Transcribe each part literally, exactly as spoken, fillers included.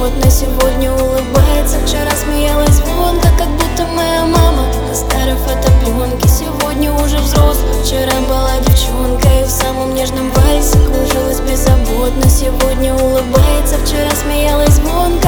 беззаботно, сегодня улыбается. Вчера смеялась звонко, как будто моя мама на старой фотопленке. Сегодня уже взрослая, вчера была девчонкой и в самом нежном вальсе кружилась беззаботно. Сегодня улыбается, вчера смеялась звонко.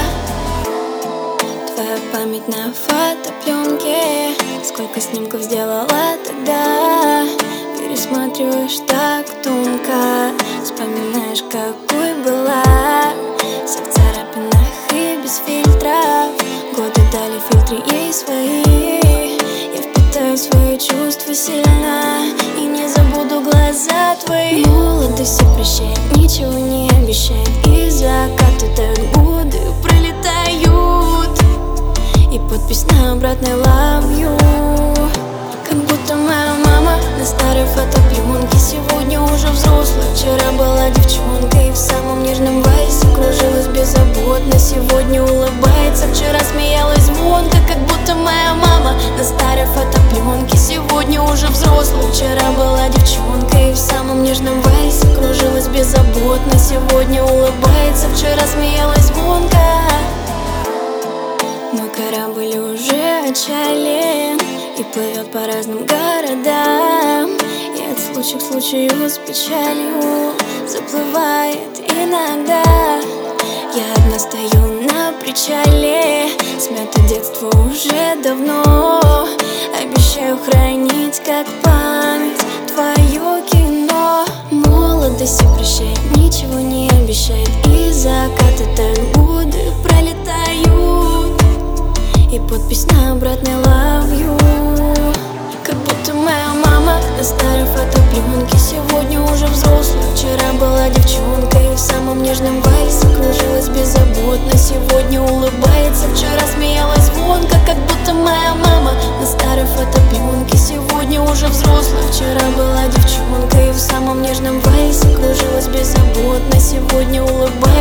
Твоя память на фотопленке, сколько снимков сделала тогда. Пересматриваешь так тонко, вспоминаешь, какой была. Вся в царапинах и без фильтров, годы дали фильтры ей свои. Я впитаю свои чувства сильно и не забуду глаза твои. Молодость все прощает, ничего не обещает, и закаты тают, годы пролетают, и подпись на обратной love you. Как будто моя мама на старой фотопленке. Сегодня уже взрослая, вчера была девчонкой и в самом нежном вальсе кружилась беззаботно. Сегодня улыбается, вчера смеялась звонко, как будто моя мама на старой фотопленке. Сегодня уже взрослая, вчера была девчонкой и в самом нежном вальсе кружилась беззаботно. Сегодня улыбается, вчера смеялась звонко. Мой корабль уже отчален и плывет по разным городам, и от случая к случаю с печалью заплывает иногда. Я одна стою на причале, смято детство уже давно. Обещаю хранить как память твое кино. Молодость все прощает, ничего не обещает, и закаты тают, годы пролетают, и подпись на обратной love you. Как будто моя мама на старой фотопленке. Сегодня уже взрослая, вчера была девчонкой и в самом нежном вальсе кружилась беззаботно. Сегодня улыбается, вчера смеялась звонко, как будто моя мама на старой фотопленке. Сегодня уже взрослая, вчера была девчонкой и в самом нежном вальсе кружилась беззаботно. Сегодня улыбается.